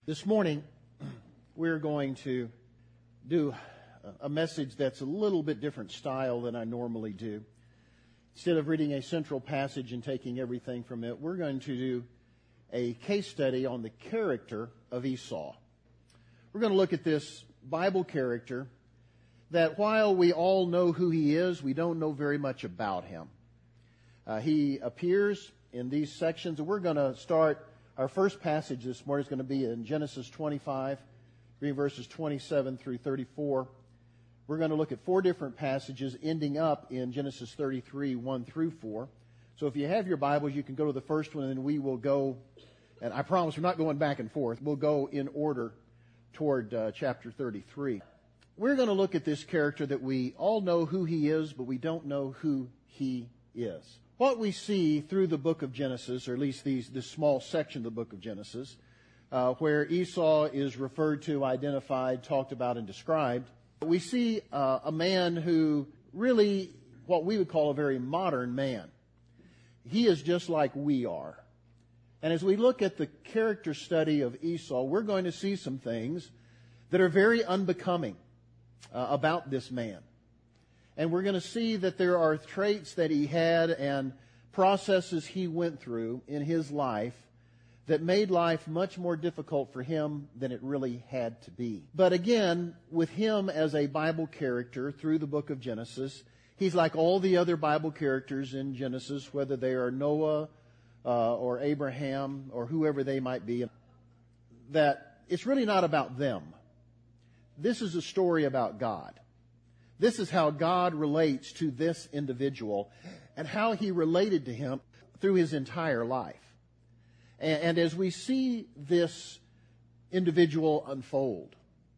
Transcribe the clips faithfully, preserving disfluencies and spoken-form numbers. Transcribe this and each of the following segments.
This morning, we're going to do a message that's a little bit different style than I normally do. Instead of reading a central passage and taking everything from it, we're going to do a case study on the character of Esau. We're going to look at this Bible character that while we all know who he is, we don't know very much about him. Uh, he appears in these sections, and we're going to start. Our first passage this morning is going to be in Genesis twenty-five, reading verses twenty-seven through thirty-four. We're going to look at four different passages ending up in Genesis thirty-three, one through four. So if you have your Bibles, you can go to the first one, and then we will go, and I promise we're not going back and forth. We'll go in order toward uh, chapter thirty-three. We're going to look at this character that we all know who he is, but we don't know who he is. What we see through the book of Genesis, or at least these, this small section of the book of Genesis, uh, where Esau is referred to, identified, talked about, and described, we see uh, a man who really, what we would call a very modern man. He is just like we are. And as we look at the character study of Esau, we're going to see some things that are very unbecoming uh, about this man. And we're going to see that there are traits that he had and processes he went through in his life that made life much more difficult for him than it really had to be. But again, with him as a Bible character through the book of Genesis, he's like all the other Bible characters in Genesis, whether they are Noah uh, or Abraham or whoever they might be, that it's really not about them. This is a story about God. This is how God relates to this individual and how he related to him through his entire life. And, and as we see this individual unfold,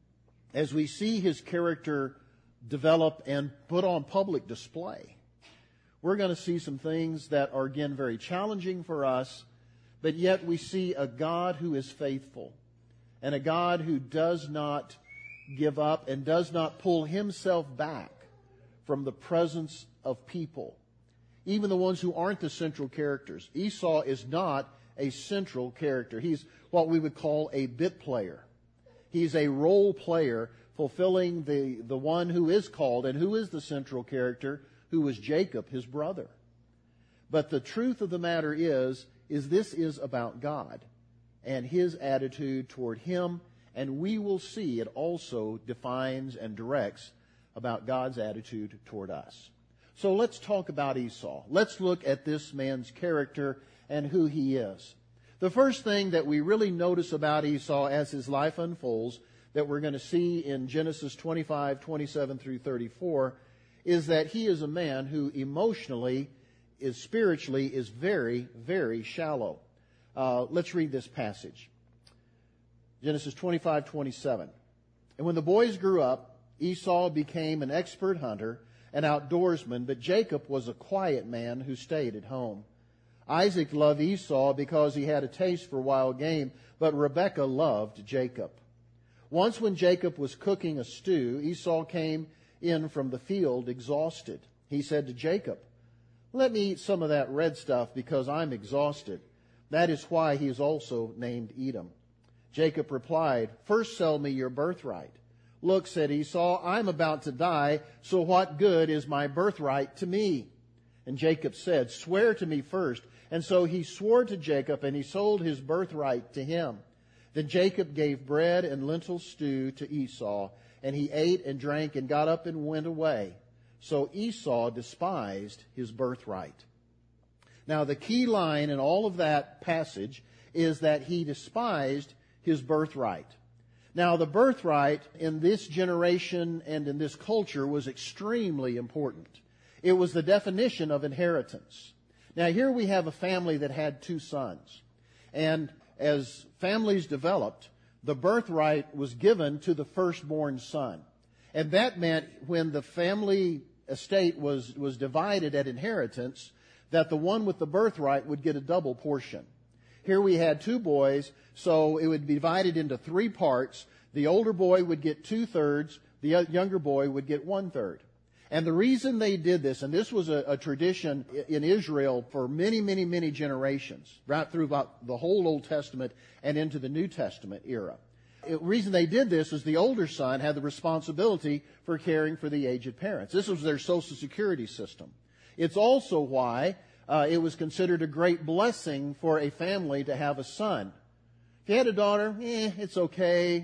as we see his character develop and put on public display, we're going to see some things that are, again, very challenging for us, but yet we see a God who is faithful and a God who does not give up and does not pull himself back from the presence of people, even the ones who aren't the central characters. Esau is not a central character. He's what we would call a bit player. He's a role player fulfilling the, the one who is called and who is the central character, who was Jacob, his brother. But the truth of the matter is, is this is about God and his attitude toward him. And we will see it also defines and directs about God's attitude toward us. So let's talk about Esau. Let's look at this man's character and who he is. The first thing that we really notice about Esau as his life unfolds, that we're going to see in Genesis twenty-five, twenty-seven through thirty-four, is that he is a man who emotionally, is spiritually, is very, very shallow. Uh, let's read this passage. Genesis twenty-five, twenty-seven. And when the boys grew up, Esau became an expert hunter, an outdoorsman, but Jacob was a quiet man who stayed at home. Isaac loved Esau because he had a taste for wild game, but Rebekah loved Jacob. Once when Jacob was cooking a stew, Esau came in from the field exhausted. He said to Jacob, "Let me eat some of that red stuff because I'm exhausted." That is why he is also named Edom. Jacob replied, "First sell me your birthright." "Look," said Esau, "I'm about to die, so what good is my birthright to me?" And Jacob said, "Swear to me first." And so he swore to Jacob, and he sold his birthright to him. Then Jacob gave bread and lentil stew to Esau, and he ate and drank and got up and went away. So Esau despised his birthright. Now the key line in all of that passage is that he despised his birthright. Now, the birthright in this generation and in this culture was extremely important. It was the definition of inheritance. Now, here we have a family that had two sons. And as families developed, the birthright was given to the firstborn son. And that meant when the family estate was, was divided at inheritance, that the one with the birthright would get a double portion. Here we had two boys, so it would be divided into three parts. The older boy would get two-thirds, the younger boy would get one-third. And the reason they did this, and this was a, a tradition in Israel for many, many, many generations, right through about the whole Old Testament and into the New Testament era. The reason they did this is the older son had the responsibility for caring for the aged parents. This was their Social Security system. It's also why uh, it was considered a great blessing for a family to have a son. If you had a daughter, eh, it's okay.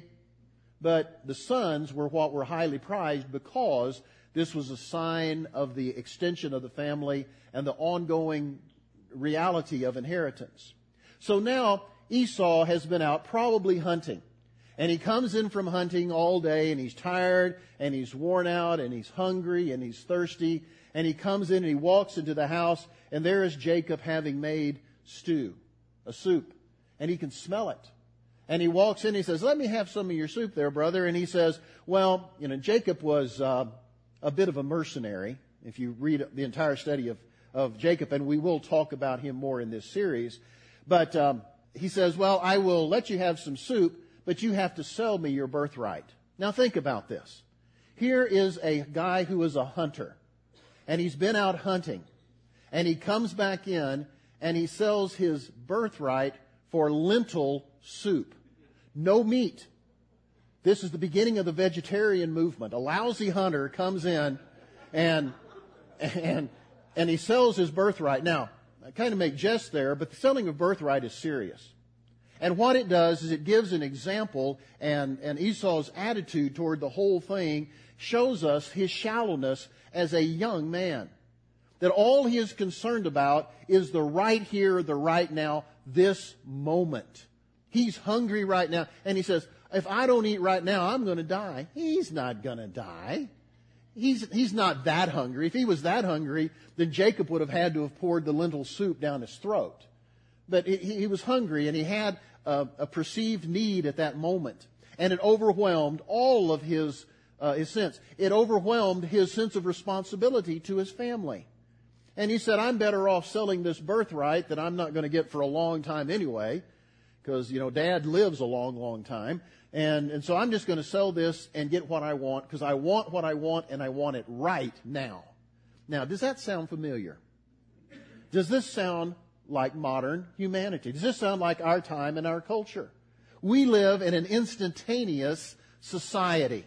But the sons were what were highly prized because this was a sign of the extension of the family and the ongoing reality of inheritance. So now Esau has been out probably hunting. And he comes in from hunting all day, and he's tired, and he's worn out, and he's hungry, and he's thirsty. And he comes in and he walks into the house, and there is Jacob having made stew, a soup. And he can smell it. And he walks in and he says, "Let me have some of your soup there, brother." And he says, well, you know, Jacob was uh, a bit of a mercenary. If you read the entire study of, of Jacob, and we will talk about him more in this series. But um, he says, well, I will let you have some soup, but you have to sell me your birthright. Now think about this. Here is a guy who is a hunter, and he's been out hunting, and he comes back in, and he sells his birthright for lentil soup. No meat. This is the beginning of the vegetarian movement. A lousy hunter comes in, and and and he sells his birthright. Now, I kind of make jest there, but the selling of birthright is serious. And what it does is it gives an example, and, and Esau's attitude toward the whole thing shows us his shallowness as a young man. That all he is concerned about is the right here, the right now, this moment. He's hungry right now, and he says, if I don't eat right now, I'm going to die. He's not going to die. He's, he's not that hungry. If he was that hungry, then Jacob would have had to have poured the lentil soup down his throat. But he, he was hungry, and he had a, a perceived need at that moment. And it overwhelmed all of his, uh, his sense. It overwhelmed his sense of responsibility to his family. And he said, I'm better off selling this birthright that I'm not going to get for a long time anyway, because, you know, Dad lives a long, long time. And, and so I'm just going to sell this and get what I want, because I want what I want, and I want it right now. Now, does that sound familiar? Does this sound like modern humanity? Does this sound like our time and our culture? We live in an instantaneous society.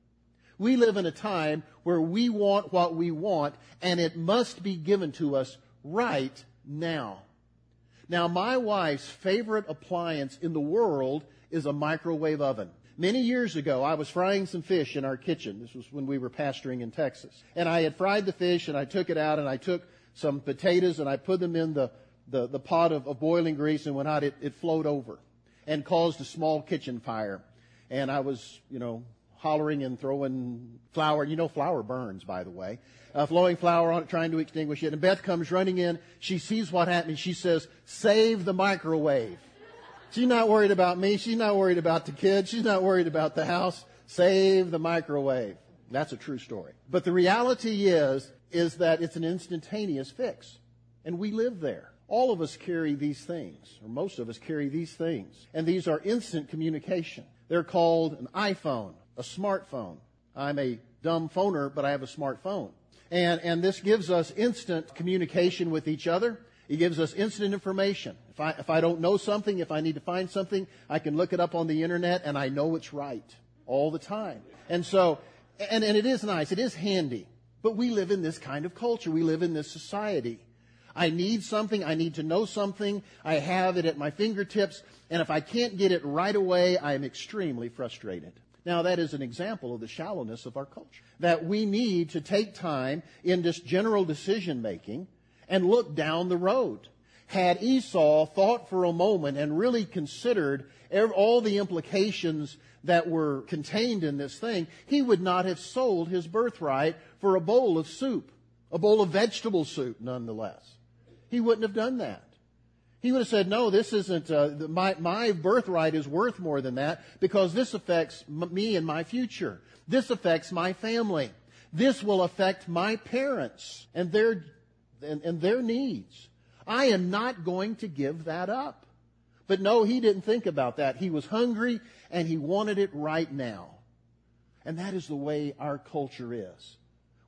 We live in a time where we want what we want, and it must be given to us right now. Now, my wife's favorite appliance in the world is a microwave oven. Many years ago, I was frying some fish in our kitchen. This was when we were pastoring in Texas. And I had fried the fish, and I took it out, and I took some potatoes, and I put them in the The, the pot of, of boiling grease, and when out, it, it flowed over and caused a small kitchen fire. And I was, you know, hollering and throwing flour. You know, flour burns, by the way. Uh, flowing flour on it, trying to extinguish it. And Beth comes running in. She sees what happened. She says, "Save the microwave." She's not worried about me. She's not worried about the kids. She's not worried about the house. Save the microwave. That's a true story. But the reality is, is that it's an instantaneous fix. And we live there. All of us carry these things, or most of us carry these things. And these are instant communication. They're called an iPhone, a smartphone. I'm a dumb phoner, but I have a smartphone. And, and this gives us instant communication with each other. It gives us instant information. If I, if I don't know something, if I need to find something, I can look it up on the internet, and I know it's right all the time. And so, and, and it is nice. It is handy. But we live in this kind of culture. We live in this society. I need something. I need to know something. I have it at my fingertips. And if I can't get it right away, I am extremely frustrated. Now, that is an example of the shallowness of our culture. That we need to take time in this general decision making and look down the road. Had Esau thought for a moment and really considered all the implications that were contained in this thing, he would not have sold his birthright for a bowl of soup, a bowl of vegetable soup, nonetheless. He wouldn't have done that. He would have said, no, this isn't, uh, my, my birthright is worth more than that, because this affects m- me and my future. This affects my family. This will affect my parents and their, and, and their needs. I am not going to give that up. But no, he didn't think about that. He was hungry, and he wanted it right now. And that is the way our culture is.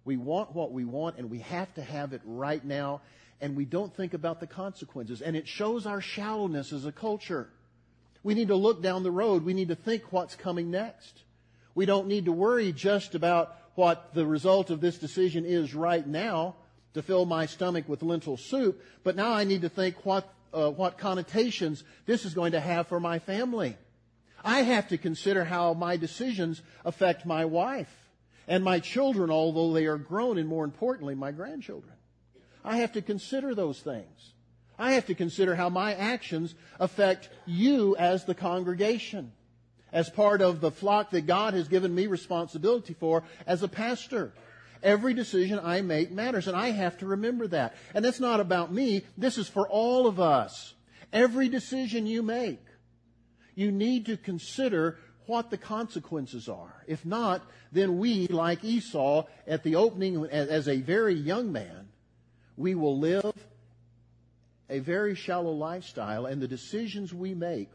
We want what we want, and we have to have it right now, and we don't think about the consequences. And it shows our shallowness as a culture. We need to look down the road. We need to think what's coming next. We don't need to worry just about what the result of this decision is right now to fill my stomach with lentil soup, but now I need to think what uh, what connotations this is going to have for my family. I have to consider how my decisions affect my wife and my children, although they are grown, and more importantly, my grandchildren. I have to consider those things. I have to consider how my actions affect you as the congregation, as part of the flock that God has given me responsibility for as a pastor. Every decision I make matters, and I have to remember that. And that's not about me. This is for all of us. Every decision you make, you need to consider what the consequences are. If not, then we, like Esau, at the opening as a very young man, we will live a very shallow lifestyle, and the decisions we make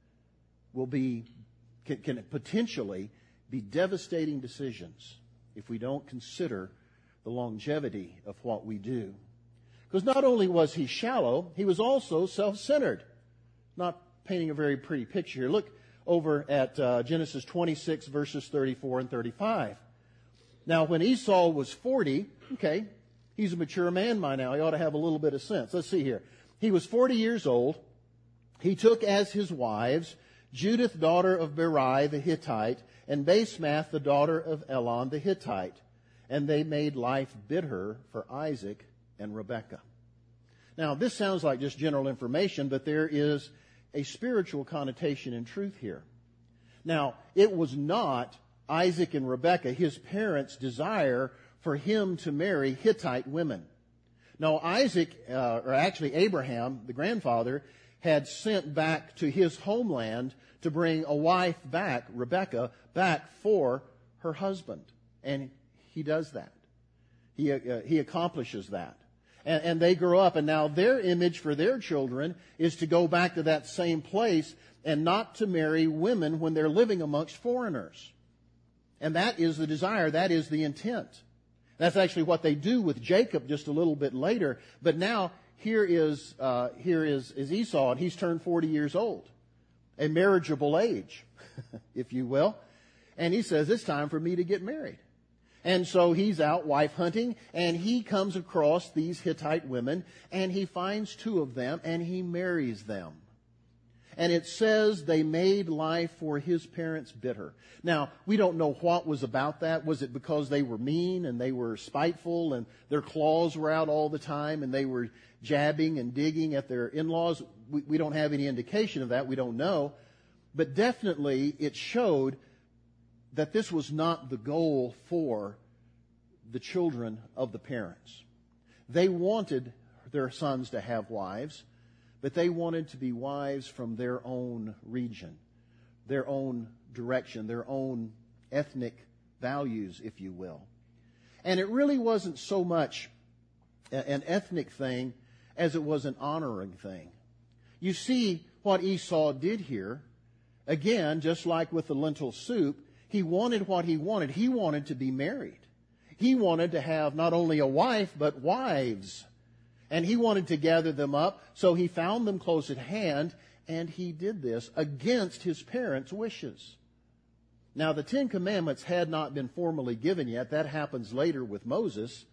will be can, can potentially be devastating decisions if we don't consider the longevity of what we do. Because not only was he shallow, he was also self-centered. Not painting a very pretty picture here. Look over at uh, Genesis twenty-six, verses thirty-four and thirty-five. Now, when Esau was forty, okay, he's a mature man by now. He ought to have a little bit of sense. Let's see here. He was forty years old. He took as his wives Judith, daughter of Berai the Hittite, and Basemath, the daughter of Elon the Hittite. And they made life bitter for Isaac and Rebekah. Now, this sounds like just general information, but there is a spiritual connotation in truth here. Now, it was not Isaac and Rebekah, his parents' desire for him to marry Hittite women. No, Isaac, uh, or actually Abraham, the grandfather, had sent back to his homeland to bring a wife back, Rebekah, back for her husband. And he does that. He, uh, he accomplishes that. And, and they grow up, and now their image for their children is to go back to that same place and not to marry women when they're living amongst foreigners. And that is the desire. That is the intent. That's actually what they do with Jacob just a little bit later. But now here is uh, here is, is Esau, and he's turned forty years old, a marriageable age, if you will. And he says, it's time for me to get married. And so he's out wife hunting, and he comes across these Hittite women, and he finds two of them, and he marries them. And it says they made life for his parents bitter. Now, we don't know what was about that. Was it because they were mean and they were spiteful and their claws were out all the time and they were jabbing and digging at their in-laws? We, we don't have any indication of that. We don't know. But definitely it showed that this was not the goal for the children of the parents. They wanted their sons to have wives, but they wanted to be wives from their own region, their own direction, their own ethnic values, if you will. And it really wasn't so much an ethnic thing as it was an honoring thing. You see what Esau did here. Again, just like with the lentil soup, he wanted what he wanted. He wanted to be married. He wanted to have not only a wife, but wives. And he wanted to gather them up, so he found them close at hand, and he did this against his parents' wishes. Now, the Ten Commandments had not been formally given yet. That happens later with Moses.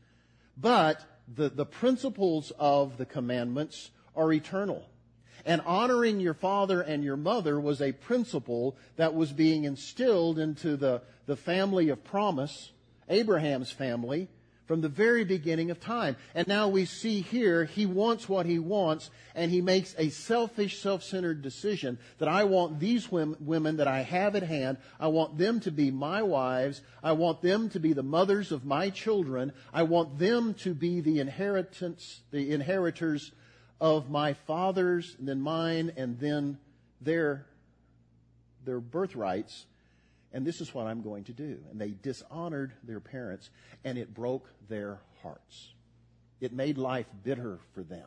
But the, the principles of the commandments are eternal. And honoring your father and your mother was a principle that was being instilled into the, the family of promise, Abraham's family, from the very beginning of time. And now we see here, he wants what he wants, and he makes a selfish, self-centered decision that I want these women that I have at hand, I want them to be my wives, I want them to be the mothers of my children, I want them to be the inheritance, the inheritors of my fathers, and then mine, and then their, their birthrights. And this is what I'm going to do. And they dishonored their parents, and it broke their hearts. It made life bitter for them.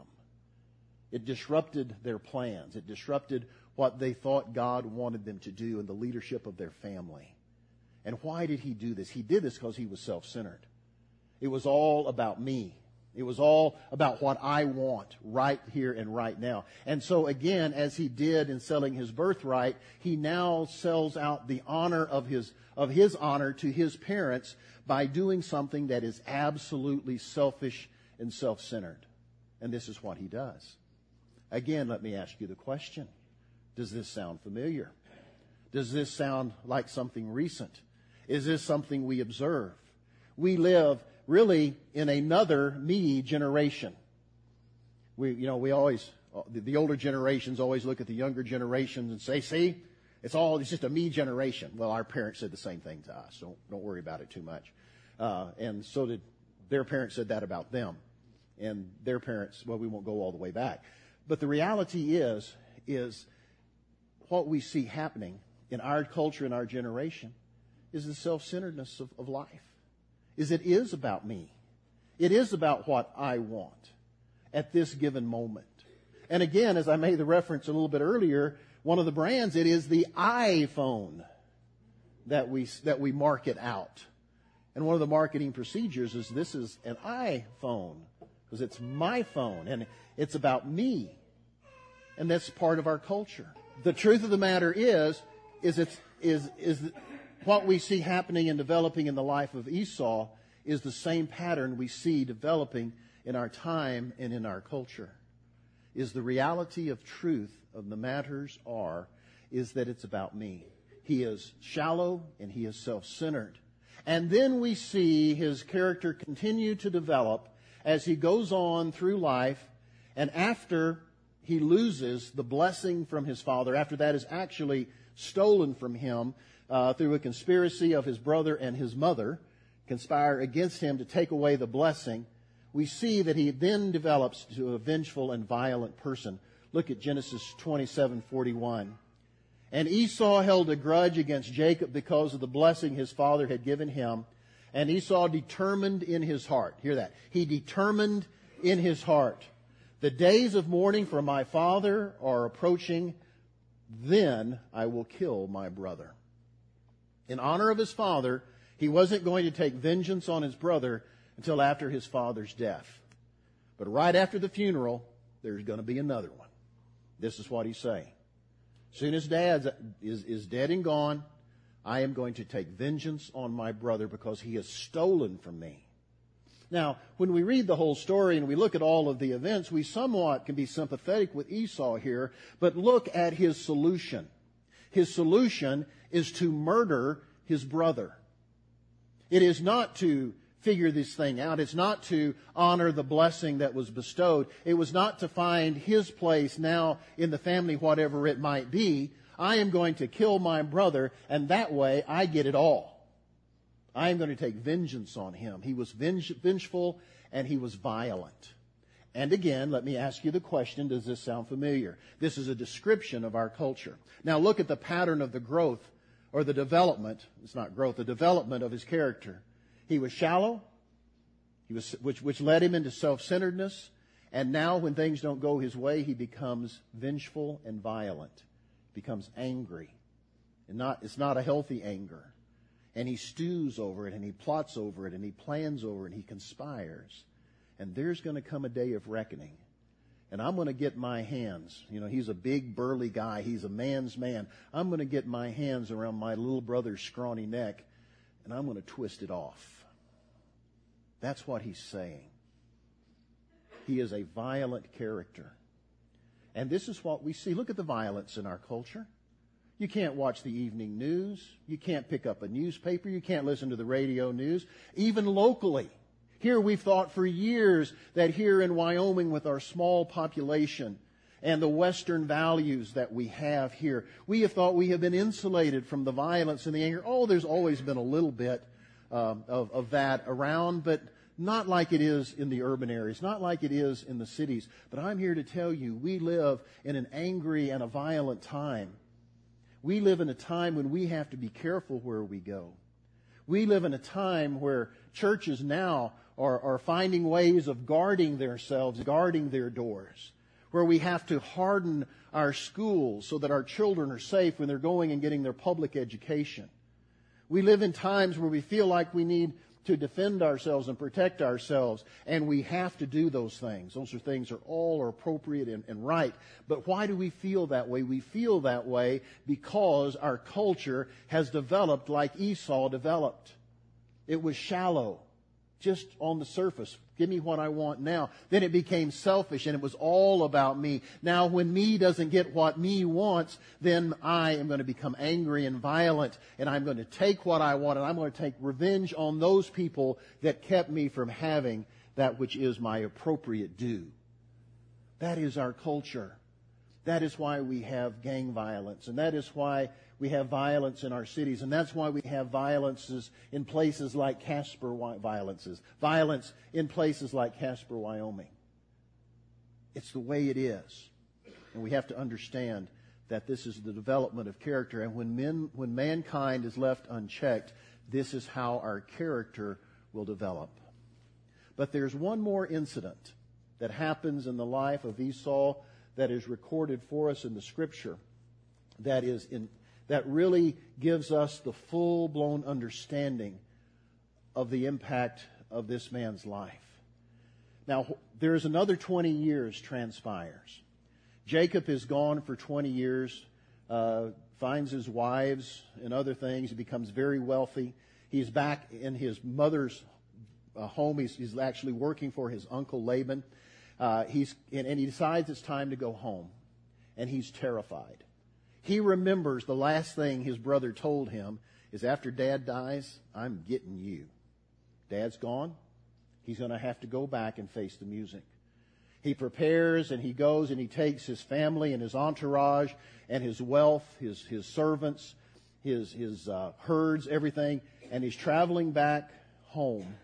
It disrupted their plans. It disrupted what they thought God wanted them to do in the leadership of their family. And why did he do this? He did this because he was self-centered. It was all about me. It was all about what I want right here and right now. And so again, as he did in selling his birthright, he now sells out the honor of his, of his honor to his parents by doing something that is absolutely selfish and self-centered. And this is what he does. Again, let me ask you the question. Does this sound familiar? Does this sound like something recent? Is this something we observe? We live really in another me generation. We, you know, we always, the, the older generations always look at the younger generations and say, see, it's all, it's just a me generation. Well, our parents said the same thing to us. Don't, don't worry about it too much. Uh, and so did their parents said that about them. And their parents, well, we won't go all the way back. But the reality is, is what we see happening in our culture, in our generation, is the self-centeredness of, of life. Is it is about me. It is about what I want at this given moment. And again, as I made the reference a little bit earlier, one of the brands, it is the iPhone that we, that we market out. And one of the marketing procedures is this is an iPhone because it's my phone and it's about me. And that's part of our culture. The truth of the matter is, is it's, is, is what we see happening and developing in the life of Esau is the same pattern we see developing in our time and in our culture. Is the reality of truth of the matters are, is that it's about me. He is shallow and he is self-centered. And then we see his character continue to develop as he goes on through life, and after he loses the blessing from his father, after that is actually stolen from him uh, through a conspiracy of his brother and his mother, conspire against him to take away the blessing, we see that he then develops to a vengeful and violent person. Look at Genesis twenty-seven forty-one. And Esau held a grudge against Jacob because of the blessing his father had given him. And Esau determined in his heart. Hear that. He determined in his heart. The days of mourning for my father are approaching. Then I will kill my brother. In honor of his father, he wasn't going to take vengeance on his brother until after his father's death. But right after the funeral, there's going to be another one. This is what he's saying. Soon as Dad is, is dead and gone, I am going to take vengeance on my brother because he has stolen from me. Now, when we read the whole story and we look at all of the events, we somewhat can be sympathetic with Esau here, but look at his solution. His solution is to murder his brother. It is not to figure this thing out. It's not to honor the blessing that was bestowed. It was not to find his place now in the family, whatever it might be. I am going to kill my brother, and that way I get it all. I am going to take vengeance on him. He was venge- vengeful and he was violent. And again, let me ask you the question, does this sound familiar? This is a description of our culture. Now look at the pattern of the growth or the development. It's not growth, the development of his character. He was shallow, he was, which, which led him into self-centeredness. And now when things don't go his way, he becomes vengeful and violent. Becomes angry. And not, it's not a healthy anger. And he stews over it, and he plots over it, and he plans over it, and he conspires. And there's going to come a day of reckoning. And I'm going to get my hands. You know, he's a big, burly guy. He's a man's man. I'm going to get my hands around my little brother's scrawny neck, and I'm going to twist it off. That's what he's saying. He is a violent character. And this is what we see. Look at the violence in our culture. You can't watch the evening news. You can't pick up a newspaper. You can't listen to the radio news. Even locally. Here we've thought for years that here in Wyoming with our small population and the Western values that we have here, we have thought we have been insulated from the violence and the anger. Oh, there's always been a little bit um, of, of that around, but not like it is in the urban areas, not like it is in the cities. But I'm here to tell you, we live in an angry and a violent time. We live in a time when we have to be careful where we go. We live in a time where churches now are, are finding ways of guarding themselves, guarding their doors, where we have to harden our schools so that our children are safe when they're going and getting their public education. We live in times where we feel like we need to defend ourselves and protect ourselves. And we have to do those things. Those are things are all are appropriate and, and right. But why do we feel that way? We feel that way because our culture has developed like Esau developed. It was shallow, just on the surface. Give me what I want now. Then it became selfish and it was all about me. Now when me doesn't get what me wants, then I am going to become angry and violent, and I'm going to take what I want, and I'm going to take revenge on those people that kept me from having that which is my appropriate due. That is our culture. That is why we have gang violence, and that is why we have violence in our cities, and that's why we have violences in places like Casper, violences, violence in places like Casper, Wyoming. It's the way it is, and we have to understand that this is the development of character, and when men, when mankind is left unchecked, this is how our character will develop. But there's one more incident that happens in the life of Esau that is recorded for us in the Scripture that is in that really gives us the full-blown understanding of the impact of this man's life. Now, there's another twenty years transpires. Jacob is gone for twenty years, uh, finds his wives and other things. He becomes very wealthy. He's back in his mother's uh, home. He's, he's actually working for his uncle Laban. Uh, he's and, and he decides it's time to go home, and he's terrified. He remembers the last thing his brother told him is, after Dad dies, I'm getting you. Dad's gone. He's going to have to go back and face the music. He prepares and he goes and he takes his family and his entourage and his wealth, his, his servants, his, his uh, herds, everything, and he's traveling back home.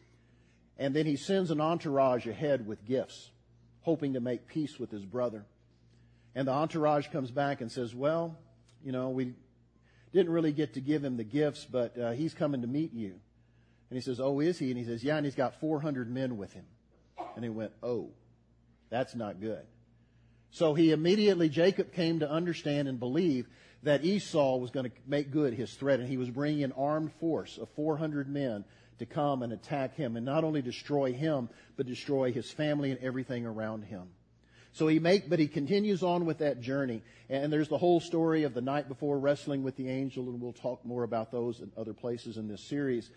And then he sends an entourage ahead with gifts, hoping to make peace with his brother. And the entourage comes back and says, well, you know, we didn't really get to give him the gifts, but uh, he's coming to meet you. And he says, oh, is he? And he says, yeah, and he's got four hundred men with him. And he went, oh, that's not good. So he immediately, Jacob came to understand and believe that Esau was going to make good his threat, and he was bringing an armed force of four hundred men to come and attack him, and not only destroy him, but destroy his family and everything around him. So he make, but he continues on with that journey. And there's the whole story of the night before wrestling with the angel, and we'll talk more about those in other places in this series.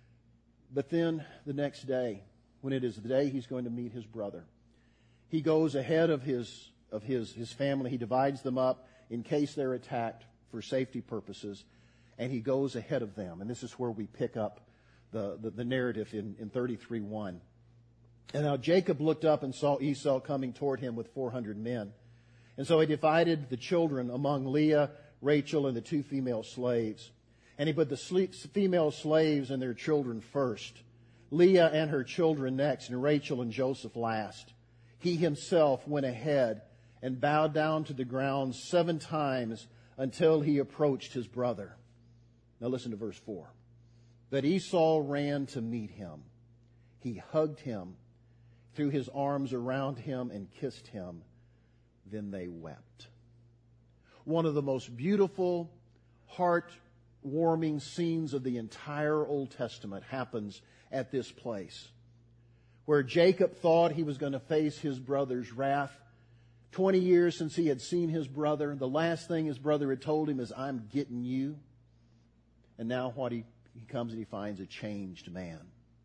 But then the next day, when it is the day he's going to meet his brother, he goes ahead of his of his his family. He divides them up in case they're attacked for safety purposes, and he goes ahead of them. And this is where we pick up the, the, the narrative in, in thirty-three one. And now Jacob looked up and saw Esau coming toward him with four hundred men. And so he divided the children among Leah, Rachel, and the two female slaves. And he put the female slaves and their children first, Leah and her children next, and Rachel and Joseph last. He himself went ahead and bowed down to the ground seven times until he approached his brother. Now listen to verse four. But Esau ran to meet him. He hugged him, threw his arms around him, and kissed him. Then they wept. One of the most beautiful, heart-warming scenes of the entire Old Testament happens at this place, where Jacob thought he was going to face his brother's wrath. Twenty years since he had seen his brother. The last thing his brother had told him is, I'm getting you. And now what he, he comes and he finds a changed man.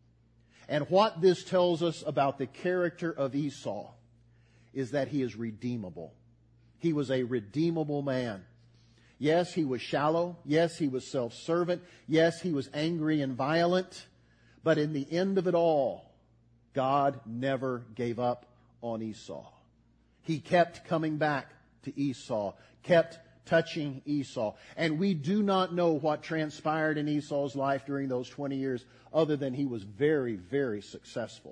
And what this tells us about the character of Esau is that he is redeemable. He was a redeemable man. Yes, he was shallow. Yes, he was self-servant. Yes, he was angry and violent. But in the end of it all, God never gave up on Esau. He kept coming back to Esau, kept touching Esau. And we do not know what transpired in Esau's life during those twenty years, other than he was very, very successful.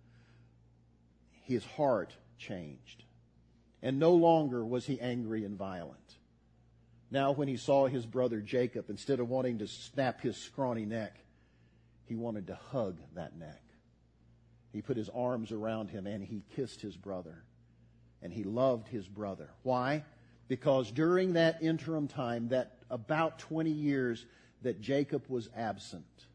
His heart changed. And no longer was he angry and violent. Now when he saw his brother Jacob, instead of wanting to snap his scrawny neck, he wanted to hug that neck. He put his arms around him and he kissed his brother. And he loved his brother. Why? Because during that interim time, that about twenty years that Jacob was absent,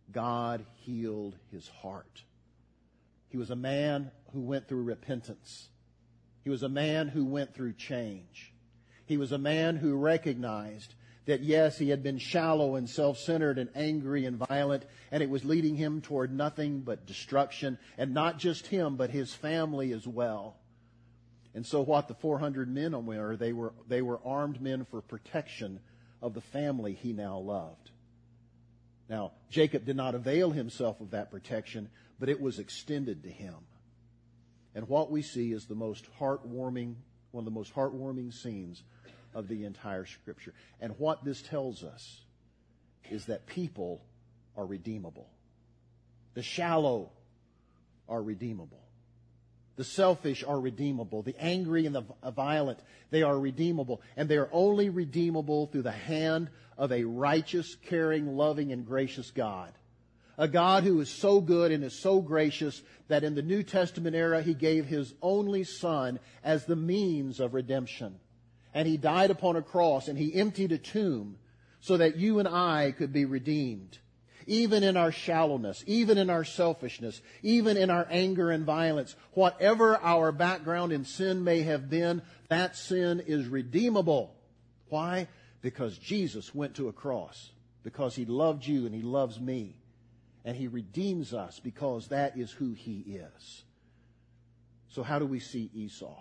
God healed his heart. He was a man who went through repentance. He was a man who went through change. He was a man who recognized that, yes, he had been shallow and self-centered and angry and violent, and it was leading him toward nothing but destruction, and not just him, but his family as well. And so what the four hundred men were, they were, they were armed men for protection of the family he now loved. Now, Jacob did not avail himself of that protection, but it was extended to him. And what we see is the most heartwarming, one of the most heartwarming scenes of the entire Scripture. And what this tells us is that people are redeemable. The shallow are redeemable. The selfish are redeemable. The angry and the violent, they are redeemable. And they are only redeemable through the hand of a righteous, caring, loving, and gracious God. A God who is so good and is so gracious that in the New Testament era, He gave His only Son as the means of redemption. And He died upon a cross, and He emptied a tomb so that you and I could be redeemed. Even in our shallowness, even in our selfishness, even in our anger and violence, whatever our background in sin may have been, that sin is redeemable. Why? Because Jesus went to a cross. Because He loved you and He loves me. And He redeems us because that is who He is. So how do we see Esau?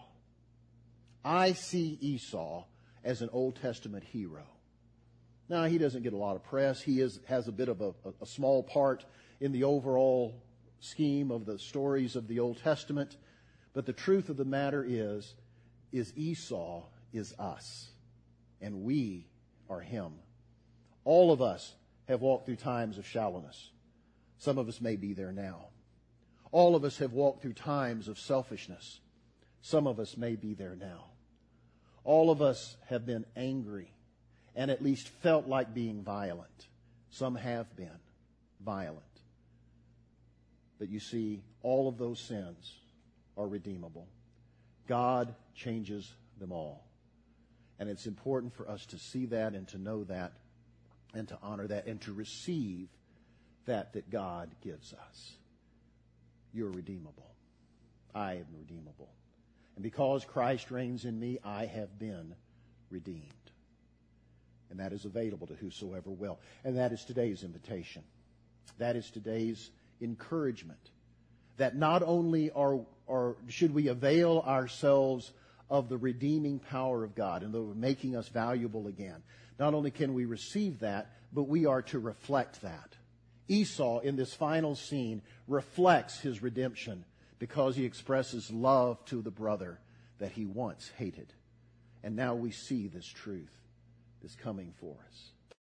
I see Esau as an Old Testament hero. Now, he doesn't get a lot of press. He is, has a bit of a, a small part in the overall scheme of the stories of the Old Testament. But the truth of the matter is, is Esau is us, and we are him. All of us have walked through times of shallowness. Some of us may be there now. All of us have walked through times of selfishness. Some of us may be there now. All of us have been angry and at least felt like being violent. Some have been violent. But you see, all of those sins are redeemable. God changes them all. And it's important for us to see that and to know that and to honor that and to receive that that God gives us. You're redeemable. I am redeemable. And because Christ reigns in me, I have been redeemed. And that is available to whosoever will. And that is today's invitation. That is today's encouragement. That not only are, are should we avail ourselves of the redeeming power of God and the making us valuable again. Not only can we receive that, but we are to reflect that. Esau, in this final scene, reflects his redemption because he expresses love to the brother that he once hated. And now we see this truth is coming for us.